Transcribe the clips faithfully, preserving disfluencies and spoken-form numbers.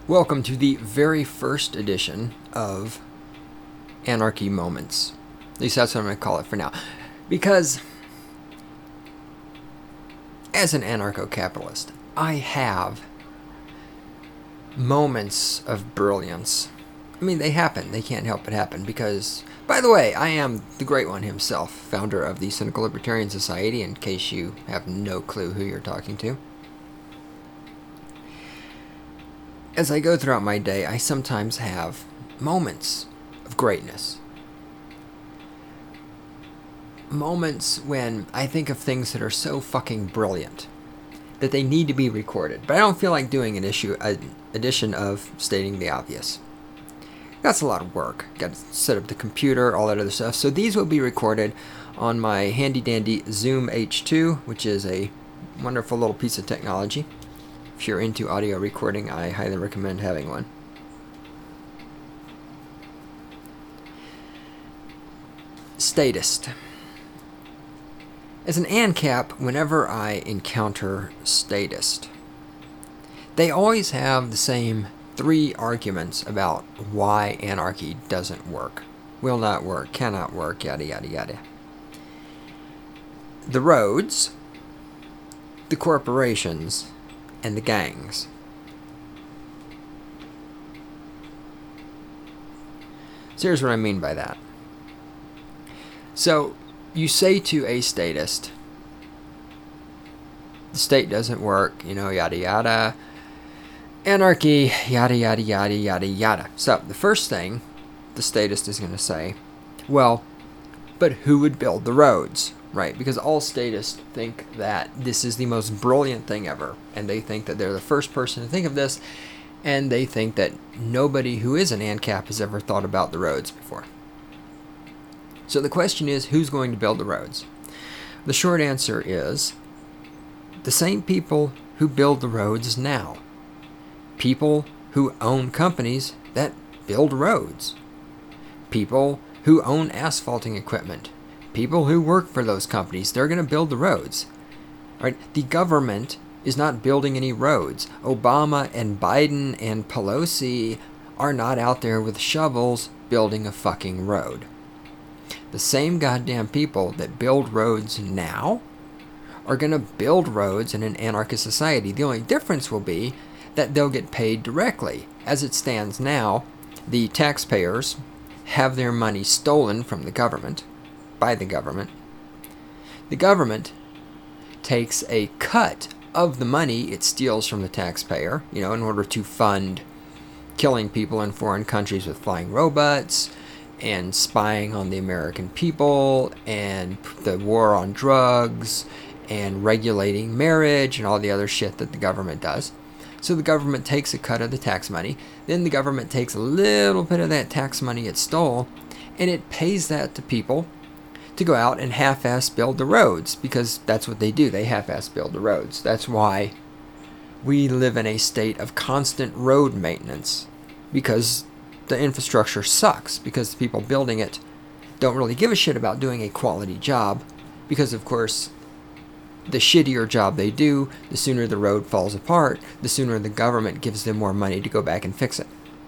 Welcome to the very first edition of Anarchy Moments. At least that's what I'm going to call it for now. Because, as an anarcho-capitalist, I have moments of brilliance. I mean, they happen. They can't help but happen because, by the way, I am the Great One himself, founder of the Cynical Libertarian Society, in case you have no clue who you're talking to. As I go throughout my day, I sometimes have moments of greatness. Moments when I think of things that are so fucking brilliant that they need to be recorded. But I don't feel like doing an issue, an edition of stating the obvious. That's a lot of work. Got to set up the computer, all that other stuff. So these will be recorded on my handy dandy Zoom H two, which is a wonderful little piece of technology. If you're into audio recording, I highly recommend having one. Statist. As an ANCAP, whenever I encounter statist, they always have the same three arguments about why anarchy doesn't work. Will not work, cannot work, yada yada yada. The roads, the corporations, and the gangs. So here's what I mean by that. So you say to a statist, the state doesn't work, you know, yada yada, anarchy, yada yada yada yada yada. So the first thing the statist is going to say, well, but who would build the roads? Right, because all statists think that this is the most brilliant thing ever, and they think that they're the first person to think of this, and they think that nobody who is an ANCAP has ever thought about the roads before. So the question is, who's going to build the roads? The short answer is the same people who build the roads now. People who own companies that build roads. People who own asphalting equipment. People who work for those companies, they're going to build the roads. Right? The government is not building any roads. Obama and Biden and Pelosi are not out there with shovels building a fucking road. The same goddamn people that build roads now are going to build roads in an anarchist society. The only difference will be that they'll get paid directly. As it stands now, the taxpayers have their money stolen from the government. By the government. The government takes a cut of the money it steals from the taxpayer, you know, in order to fund killing people in foreign countries with flying robots, and spying on the American people, and the war on drugs, and regulating marriage, and all the other shit that the government does. So the government takes a cut of the tax money, then the government takes a little bit of that tax money it stole, and it pays that to people to go out and half-ass build the roads, because that's what they do. They half-ass build the roads. That's why we live in a state of constant road maintenance, because the infrastructure sucks, because the people building it don't really give a shit about doing a quality job, because of course the shittier job they do, the sooner the road falls apart, the sooner the government gives them more money to go back and fix it.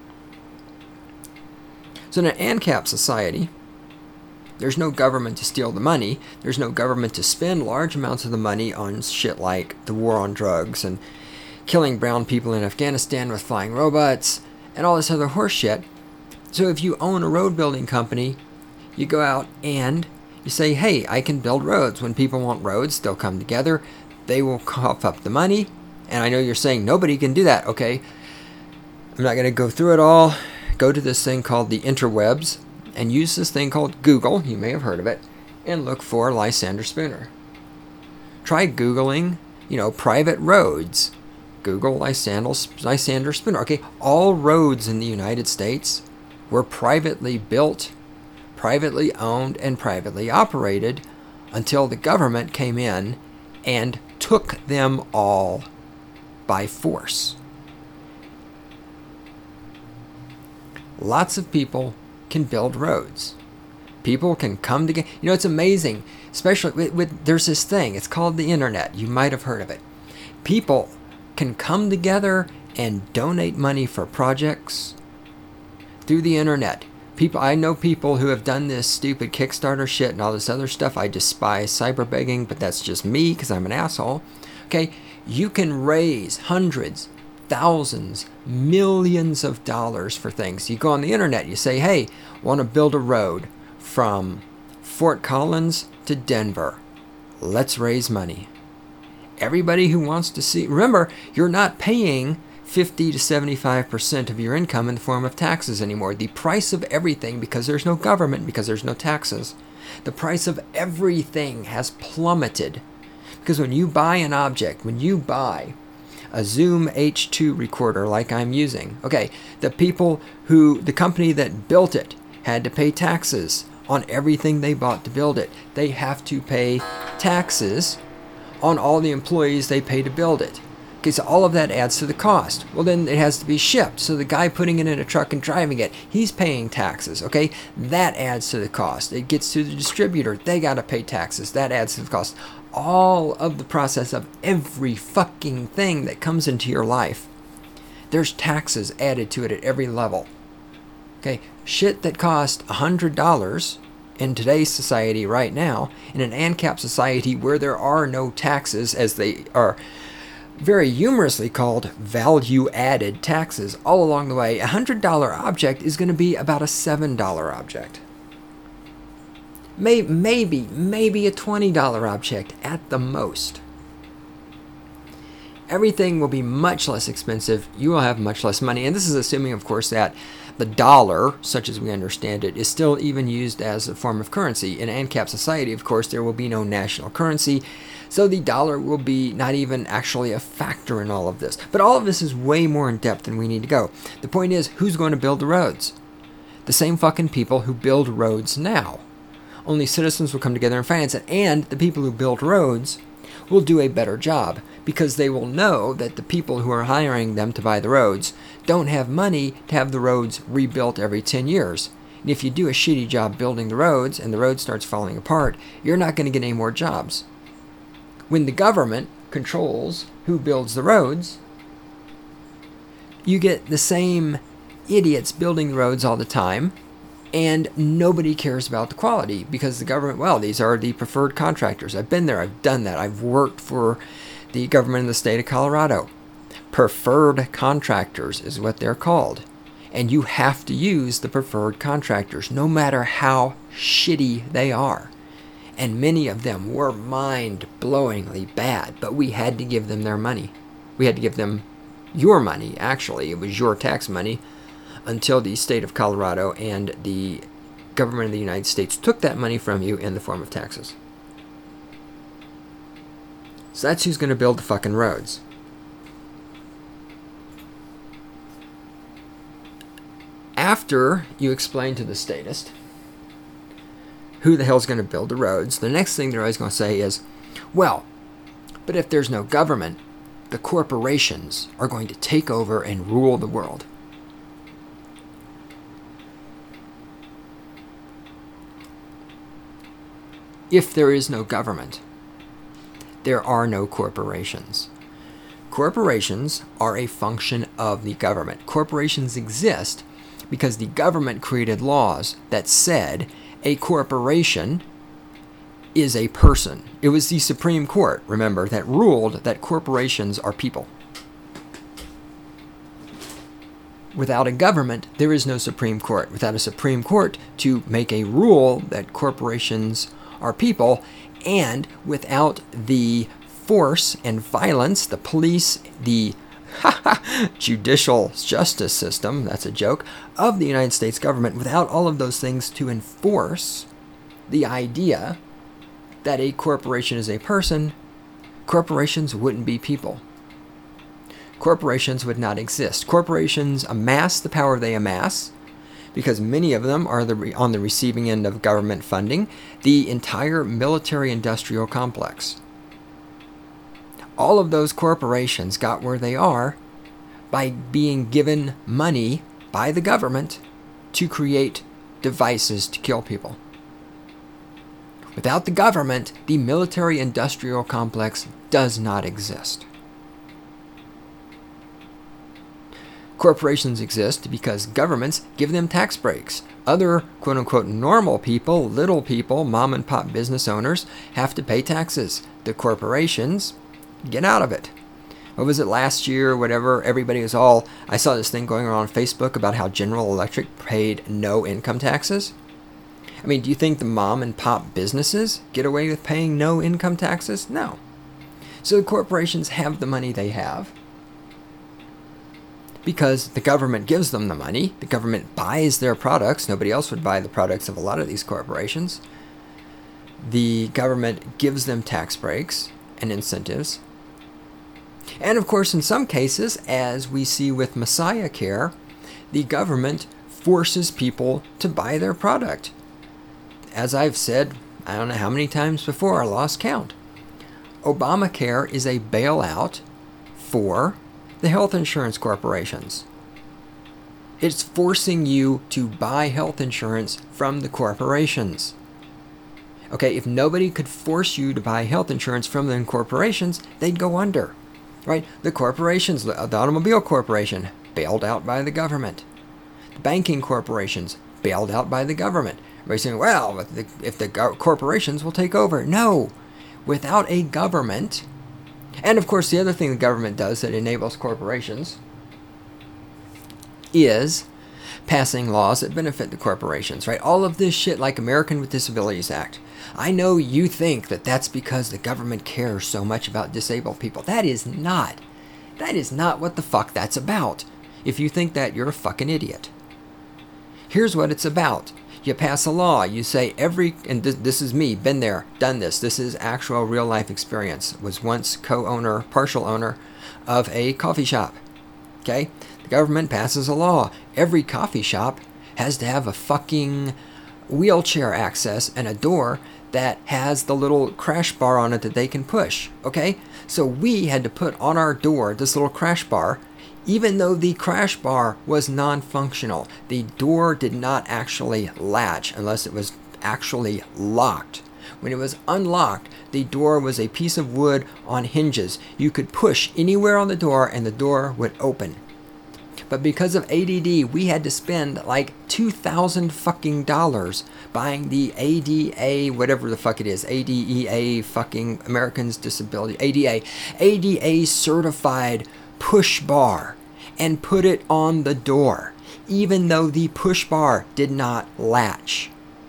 So in an ANCAP society, there's no government to steal the money. There's no government to spend large amounts of the money on shit like the war on drugs and killing brown people in Afghanistan with flying robots and all this other horse shit. So if you own a road building company, you go out and you say, hey, I can build roads. When people want roads, they'll come together. They will cough up the money. And I know you're saying nobody can do that. Okay, I'm not going to go through it all. Go to this thing called the interwebs and use this thing called Google, you may have heard of it, and look for Lysander Spooner. Try Googling, you know, private roads. Google Lysander, Lysander Spooner. Okay, all roads in the United States were privately built, privately owned, and privately operated until the government came in and took them all by force. Lots of people can build roads. People can come together. You know, it's amazing, especially with, with there's this thing, it's called the internet. You might have heard of it. People can come together and donate money for projects through the internet. People, I know people who have done this stupid Kickstarter shit and all this other stuff. I despise cyber begging, but that's just me because I'm an asshole. Okay, you can raise hundreds, thousands, millions of dollars for things. You go on the internet, you say, hey, want to build a road from Fort Collins to Denver. Let's raise money. Everybody who wants to see, remember, you're not paying fifty to seventy-five percent of your income in the form of taxes anymore. The price of everything, because there's no government, because there's no taxes, the price of everything has plummeted. Because when you buy an object, when you buy a Zoom H two recorder like I'm using, okay, the people who, the company that built it had to pay taxes on everything they bought to build it. They have to pay taxes on all the employees they pay to build it. Okay, so all of that adds to the cost. Well, then it has to be shipped. So the guy putting it in a truck and driving it, he's paying taxes, okay? That adds to the cost. It gets to the distributor. They got to pay taxes. That adds to the cost. All of the process of every fucking thing that comes into your life, there's taxes added to it at every level. Okay, shit that cost one hundred dollars in today's society right now, in an ANCAP society where there are no taxes, as they are very humorously called value-added taxes all along the way, a one hundred dollar object is going to be about a seven dollar object. May, maybe, maybe a twenty dollar object at the most. Everything will be much less expensive. You will have much less money. And this is assuming, of course, that the dollar, such as we understand it, is still even used as a form of currency. In ANCAP society, of course, there will be no national currency. So the dollar will be not even actually a factor in all of this. But all of this is way more in depth than we need to go. The point is, who's going to build the roads? The same fucking people who build roads now. Only citizens will come together and finance it. And the people who build roads will do a better job, because they will know that the people who are hiring them to buy the roads don't have money to have the roads rebuilt every ten years. And if you do a shitty job building the roads and the road starts falling apart, you're not going to get any more jobs. When the government controls who builds the roads, you get the same idiots building the roads all the time, and nobody cares about the quality because the government, well, these are the preferred contractors. I've been there. I've done that. I've worked for the government in the state of Colorado. Preferred contractors is what they're called. And you have to use the preferred contractors, no matter how shitty they are. And many of them were mind-blowingly bad, but we had to give them their money. We had to give them your money, actually. It was your tax money, until the state of Colorado and the government of the United States took that money from you in the form of taxes. So that's who's going to build the fucking roads. After you explain to the statist who the hell's going to build the roads, the next thing they're always going to say is, well, but if there's no government, the corporations are going to take over and rule the world. If there is no government, there are no corporations. Corporations are a function of the government. Corporations exist because the government created laws that said a corporation is a person. It was the Supreme Court, remember, that ruled that corporations are people. Without a government, there is no Supreme Court. Without a Supreme Court to make a rule that corporations are people, and without the force and violence, the police, the judicial justice system, that's a joke, of the United States government, without all of those things to enforce the idea that a corporation is a person, corporations wouldn't be people. Corporations would not exist. Corporations amass the power they amass because many of them are the re- on the receiving end of government funding, the entire military-industrial complex. All of those corporations got where they are by being given money by the government to create devices to kill people. Without the government, the military-industrial complex does not exist. Corporations exist because governments give them tax breaks. Other quote-unquote normal people, little people, mom and pop business owners have to pay taxes. The corporations get out of it. What was it last year or whatever? Everybody was all, I saw this thing going around on Facebook about how General Electric paid no income taxes. I mean, do you think the mom and pop businesses get away with paying no income taxes? No. So the corporations have the money they have because the government gives them the money. The government buys their products. Nobody else would buy the products of a lot of these corporations. The government gives them tax breaks and incentives. And of course, in some cases, as we see with Messiah Care, the government forces people to buy their product. As I've said, I don't know how many times before, I lost count. Obamacare is a bailout for the health insurance corporations. It's forcing you to buy health insurance from the corporations. Okay, if nobody could force you to buy health insurance from the corporations, they'd go under. Right? The corporations, the automobile corporation, bailed out by the government. The banking corporations, bailed out by the government. Everybody's saying, well, if the, if the corporations will take over. No. Without a government, and of course the other thing the government does that enables corporations is passing laws that benefit the corporations, right? All of this shit like American with Disabilities Act. I know you think that that's because the government cares so much about disabled people. That is not. That is not what the fuck that's about. If you think that, you're a fucking idiot. Here's what it's about. You pass a law. You say every, and this, this is me, been there, done this. This is actual real life experience. Was once co-owner, partial owner of a coffee shop. Okay? The government passes a law. Every coffee shop has to have a fucking wheelchair access and a door that has the little crash bar on it that they can push. Okay? So we had to put on our door this little crash bar. Even though the crash bar was non-functional, the door did not actually latch unless it was actually locked. When it was unlocked, the door was a piece of wood on hinges. You could push anywhere on the door and the door would open. But because of A D D, we had to spend like two thousand fucking dollars buying the A D A, whatever the fuck it is, A D E A, fucking Americans Disability, A D A, A D A certified push bar and put it on the door, even though the push bar did not latch.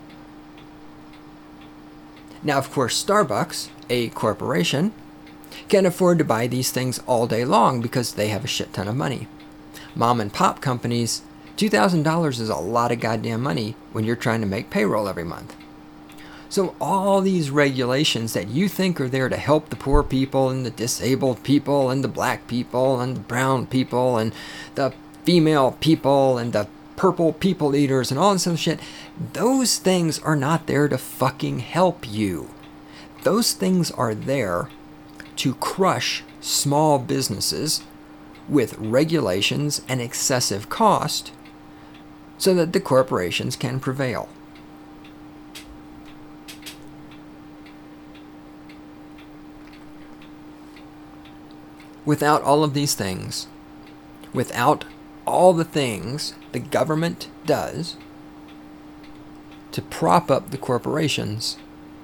Now, of course, Starbucks, a corporation, can afford to buy these things all day long because they have a shit ton of money. Mom and pop companies, two thousand dollars is a lot of goddamn money when you're trying to make payroll every month. So all these regulations that you think are there to help the poor people and the disabled people and the black people and the brown people and the female people and the purple people eaters and all this other shit, those things are not there to fucking help you. Those things are there to crush small businesses with regulations and excessive cost so that the corporations can prevail. Without all of these things, without all the things the government does to prop up the corporations,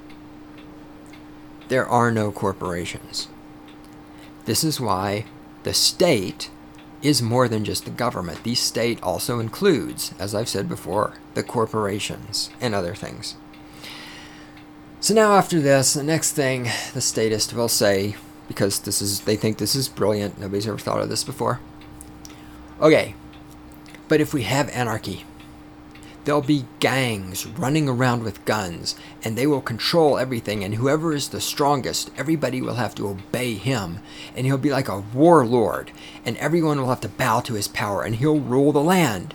there are no corporations. This is why the state is more than just the government. The state also includes, as I've said before, the corporations and other things. So now after this, the next thing the statist will say, because this is, they think this is brilliant, nobody's ever thought of this before. Okay, but if we have anarchy, there'll be gangs running around with guns, and they will control everything, and whoever is the strongest, everybody will have to obey him, and he'll be like a warlord, and everyone will have to bow to his power, and he'll rule the land.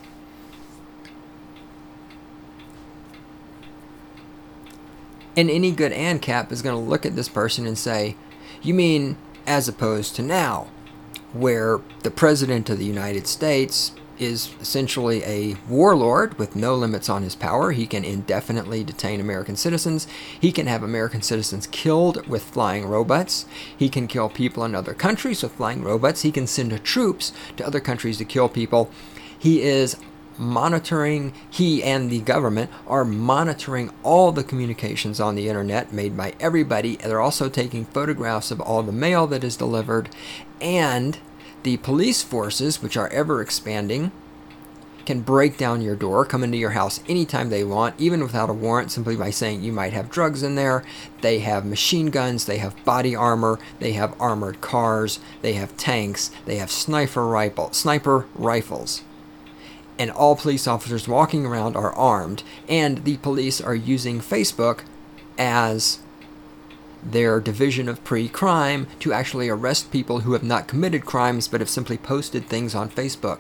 And any good ANCAP is going to look at this person and say, you mean as opposed to now, where the President of the United States is essentially a warlord with no limits on his power. He can indefinitely detain American citizens. He can have American citizens killed with flying robots. He can kill people in other countries with flying robots. He can send troops to other countries to kill people. He is monitoring, he and the government are monitoring all the communications on the internet made by everybody. They're also taking photographs of all the mail that is delivered, and the police forces, which are ever expanding, can break down your door, come into your house anytime they want, even without a warrant, simply by saying you might have drugs in there. They have machine guns, they have body armor, they have armored cars, they have tanks, they have sniper rifle, sniper rifles. And all police officers walking around are armed, and the police are using Facebook as their division of pre-crime to actually arrest people who have not committed crimes but have simply posted things on Facebook.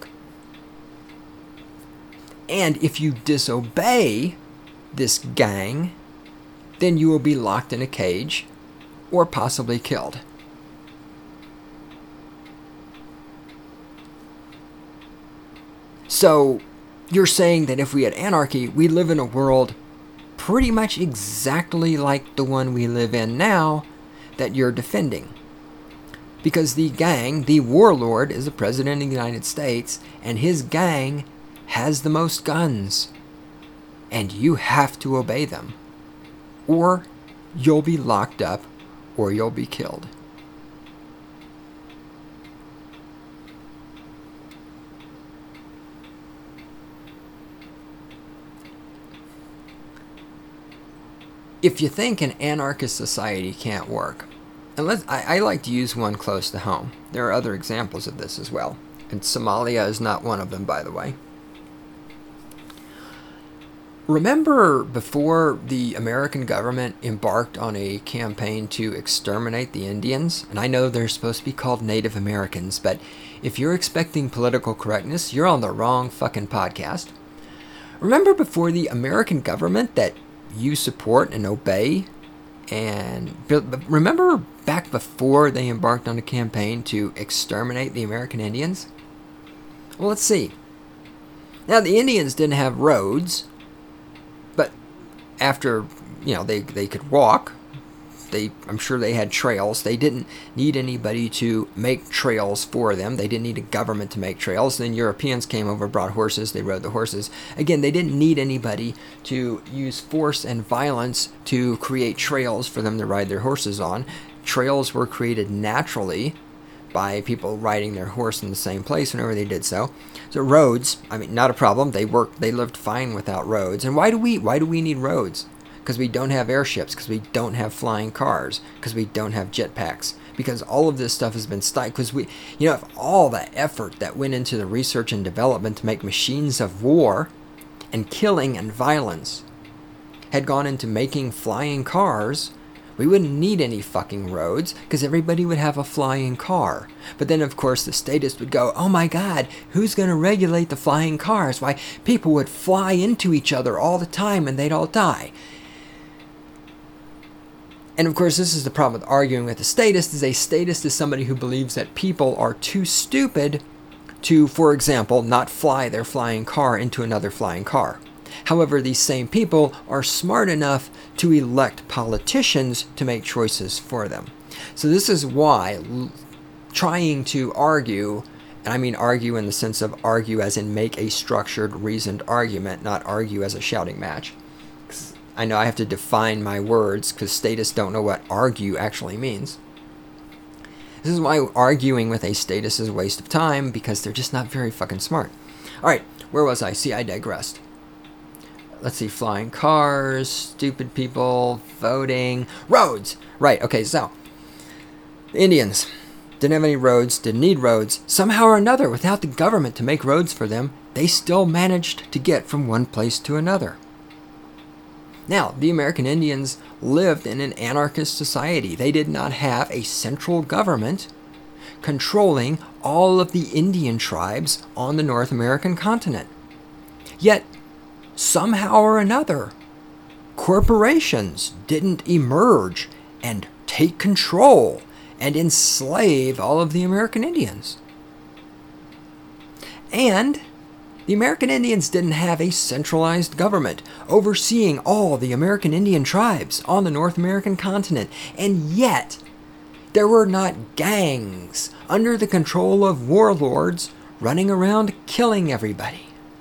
And if you disobey this gang, then you will be locked in a cage or possibly killed. So you're saying that if we had anarchy, we live in a world pretty much exactly like the one we live in now that you're defending. Because the gang, the warlord, is the president of the United States, and his gang has the most guns. And you have to obey them. Or you'll be locked up, or you'll be killed. If you think an anarchist society can't work, and let's, I, I like to use one close to home. There are other examples of this as well. And Somalia is not one of them, by the way. Remember before the American government embarked on a campaign to exterminate the Indians? And I know they're supposed to be called Native Americans, but if you're expecting political correctness, you're on the wrong fucking podcast. Remember before the American government that you support and obey, and remember back before they embarked on a campaign to exterminate the American Indians? Well, let's see. Now, the Indians didn't have roads, but after, you know, they, they could walk, they I'm sure they had trails. They didn't need anybody to make trails for them. They didn't need a government to make trails. Then Europeans came over, brought horses, they rode the horses. Again, they didn't need anybody to use force and violence to create trails for them to ride their horses on. Trails were created naturally by people riding their horse in the same place whenever they did so. So roads, I mean, not a problem. They worked, they lived fine without roads. And why do we why do we need roads? Because we don't have airships, because we don't have flying cars, because we don't have jetpacks, because all of this stuff has been stifled. Because we, you know, if all the effort that went into the research and development to make machines of war and killing and violence had gone into making flying cars, we wouldn't need any fucking roads, because everybody would have a flying car. But then, of course, the statists would go, oh my God, who's going to regulate the flying cars? Why, people would fly into each other all the time and they'd all die. And of course, this is the problem with arguing with a statist, is a statist is somebody who believes that people are too stupid to, for example, not fly their flying car into another flying car. However, these same people are smart enough to elect politicians to make choices for them. So this is why l- trying to argue, and I mean argue in the sense of argue as in make a structured, reasoned argument, not argue as a shouting match. I know I have to define my words because statists don't know what argue actually means. This is why arguing with a statist is a waste of time, because they're just not very fucking smart. Alright, where was I? See, I digressed. Let's see, flying cars, stupid people, voting, roads! Right, okay, so, the Indians didn't have any roads, didn't need roads. Somehow or another, without the government to make roads for them, they still managed to get from one place to another. Now, the American Indians lived in an anarchist society. They did not have a central government controlling all of the Indian tribes on the North American continent. Yet, somehow or another, corporations didn't emerge and take control and enslave all of the American Indians. And The American Indians didn't have a centralized government overseeing all the American Indian tribes on the North American continent, and yet there were not gangs under the control of warlords running around killing everybody.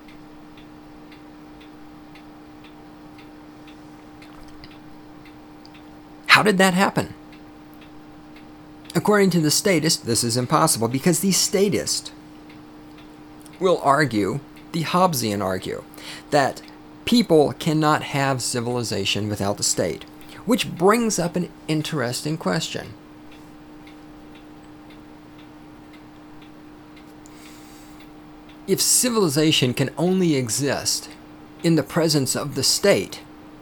How did that happen? According to the statists, this is impossible because the statists will argue, the Hobbesian argue, that people cannot have civilization without the state, which brings up an interesting question. If civilization can only exist in the presence of the state,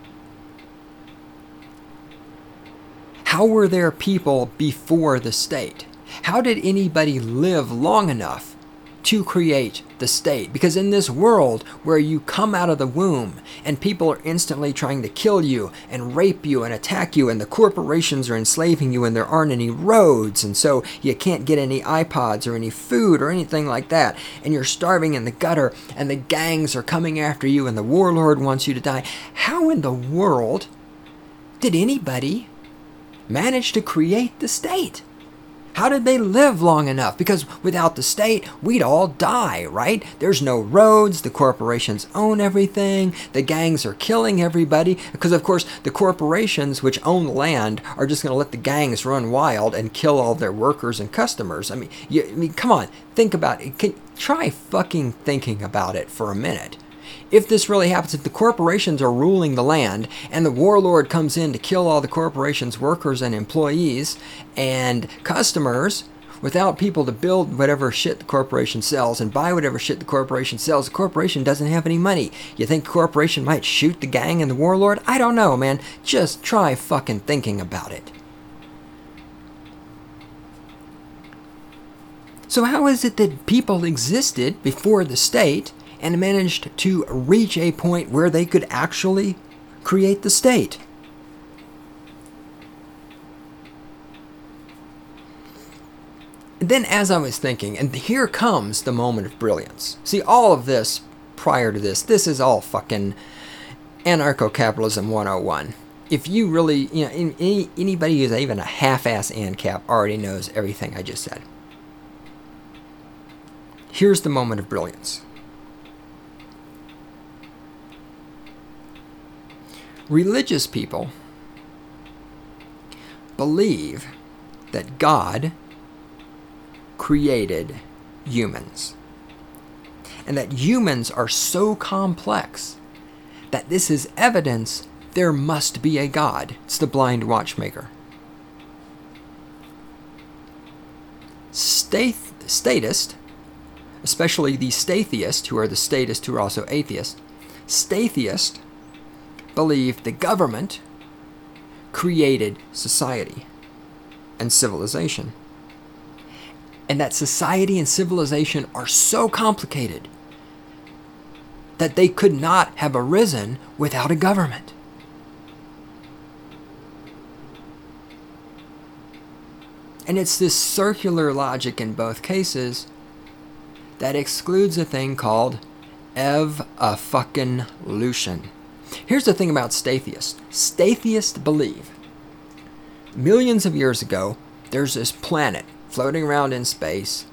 how were there people before the state? How did anybody live long enough to create the state? Because in this world where you come out of the womb and people are instantly trying to kill you and rape you and attack you, and the corporations are enslaving you, and there aren't any roads, and so you can't get any iPods or any food or anything like that, and you're starving in the gutter, and the gangs are coming after you, and the warlord wants you to die. How in the world did anybody manage to create the state? How did they live long enough? Because without the state, we'd all die, right? There's no roads, the corporations own everything, the gangs are killing everybody, because of course the corporations which own the land are just going to let the gangs run wild and kill all their workers and customers. I mean, you, I mean, come on, think about it. Can, try fucking thinking about it for a minute. If this really happens, if the corporations are ruling the land and the warlord comes in to kill all the corporation's workers and employees and customers without people to build whatever shit the corporation sells and buy whatever shit the corporation sells, the corporation doesn't have any money. You think the corporation might shoot the gang and the warlord? I don't know, man. Just try fucking thinking about it. So how is it that people existed before the state and managed to reach a point where they could actually create the state? And then as I was thinking, and here comes the moment of brilliance. See, all of this prior to this, this is all fucking anarcho-capitalism one oh one. If you really, you know, any, anybody who's even a half-ass ANCAP already knows everything I just said. Here's the moment of brilliance. Religious people believe that God created humans, and that humans are so complex that this is evidence there must be a God. It's the blind watchmaker. Stath- statist, especially the stathists, who are the statists who are also atheists, stathists believe the government created society and civilization, and that society and civilization are so complicated that they could not have arisen without a government. And it's this circular logic in both cases that excludes a thing called ev-a-fucking-lution. Here's the thing about stathists. Stathists believe millions of years ago, there's this planet floating around in space,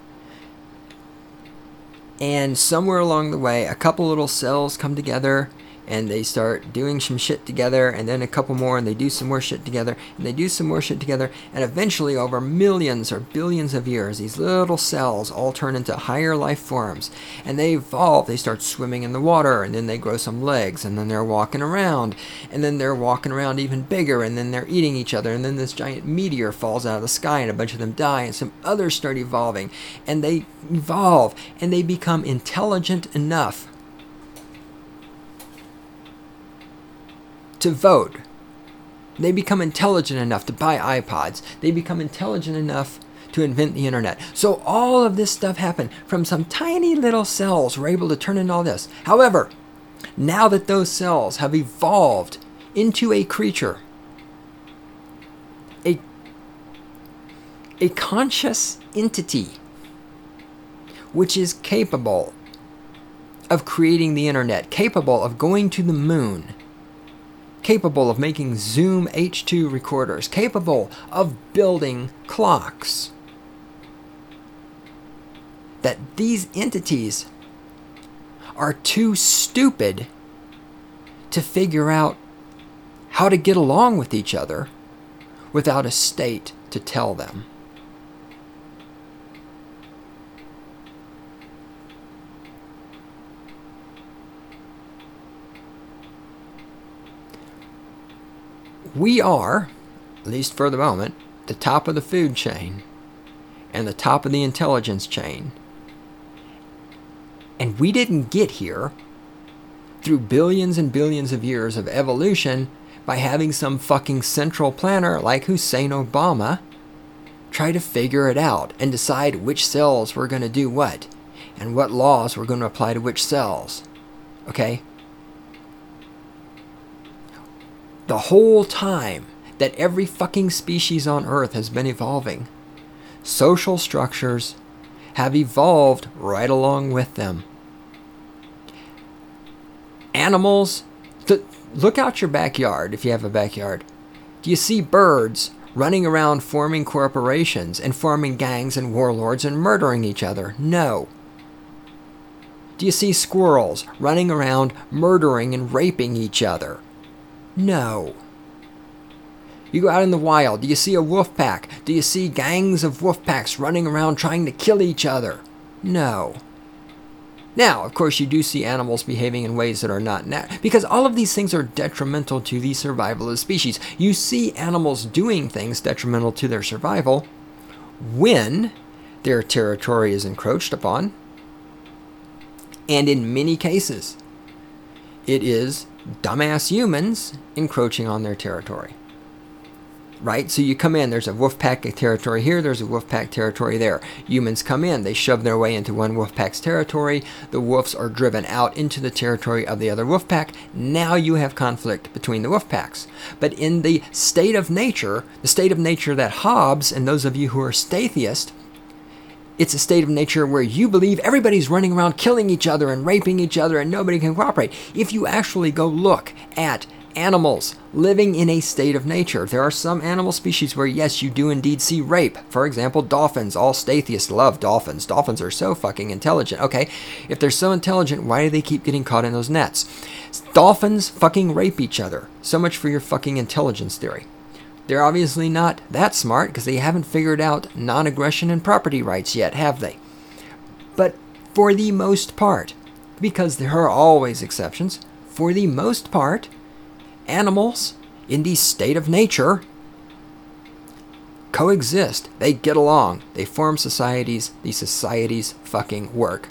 and somewhere along the way, a couple little cells come together, and they start doing some shit together, and then a couple more, and they do some more shit together, and they do some more shit together, and eventually over millions or billions of years, these little cells all turn into higher life forms, and they evolve. They start swimming in the water, and then they grow some legs, and then they're walking around, and then they're walking around even bigger, and then they're eating each other, and then this giant meteor falls out of the sky, and a bunch of them die, and some others start evolving, and they evolve, and they become intelligent enough to vote. They become intelligent enough to buy iPods. They become intelligent enough to invent the internet. So all of this stuff happened from some tiny little cells were able to turn into all this. However, now that those cells have evolved into a creature, a, a conscious entity, which is capable of creating the internet, capable of going to the moon, capable of making Zoom H two recorders, capable of building clocks, that these entities are too stupid to figure out how to get along with each other without a state to tell them. We are, at least for the moment, the top of the food chain and the top of the intelligence chain. And we didn't get here through billions and billions of years of evolution by having some fucking central planner like Hussein Obama try to figure it out and decide which cells were going to do what and what laws were going to apply to which cells. Okay? The whole time that every fucking species on Earth has been evolving, social structures have evolved right along with them. Animals, th- look out your backyard if you have a backyard. Do you see birds running around forming corporations and forming gangs and warlords and murdering each other? No. Do you see squirrels running around murdering and raping each other? No. You go out in the wild, do you see a wolf pack? Do you see gangs of wolf packs running around trying to kill each other? No. Now, of course, you do see animals behaving in ways that are not natural, because all of these things are detrimental to the survival of the species. You see animals doing things detrimental to their survival when their territory is encroached upon, and in many cases, it is dumbass humans encroaching on their territory. Right? So you come in, there's a wolf pack territory here, there's a wolf pack territory there. Humans come in, they shove their way into one wolf pack's territory, the wolves are driven out into the territory of the other wolf pack. Now you have conflict between the wolf packs. But in the state of nature, the state of nature that Hobbes and those of you who are statheist, it's a state of nature where you believe everybody's running around killing each other and raping each other and nobody can cooperate. If you actually go look at animals living in a state of nature, there are some animal species where, yes, you do indeed see rape. For example, dolphins. All statheists love dolphins. Dolphins are so fucking intelligent. Okay, if they're so intelligent, why do they keep getting caught in those nets? Dolphins fucking rape each other. So much for your fucking intelligence theory. They're obviously not that smart because they haven't figured out non-aggression and property rights yet, have they? But for the most part, because there are always exceptions, for the most part, animals in the state of nature coexist. They get along. They form societies. These societies fucking work.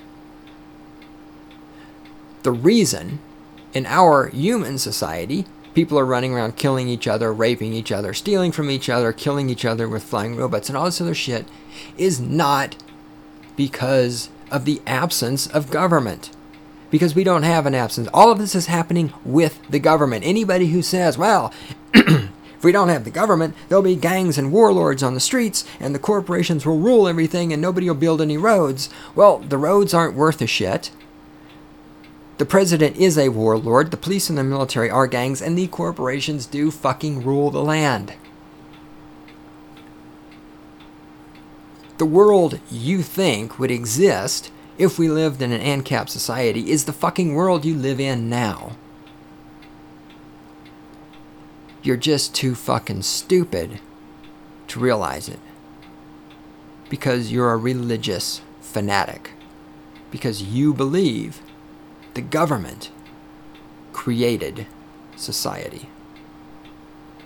The reason in our human society people are running around killing each other, raping each other, stealing from each other, killing each other with flying robots and all this other shit is not because of the absence of government. Because we don't have an absence. All of this is happening with the government. Anybody who says, well, if we don't have the government, there'll be gangs and warlords on the streets, and the corporations will rule everything, and nobody will build any roads. Well, the roads aren't worth a shit. The president is a warlord, the police and the military are gangs, and the corporations do fucking rule the land. The world you think would exist if we lived in an ANCAP society is the fucking world you live in now. You're just too fucking stupid to realize it. Because you're a religious fanatic. Because you believe the government created society.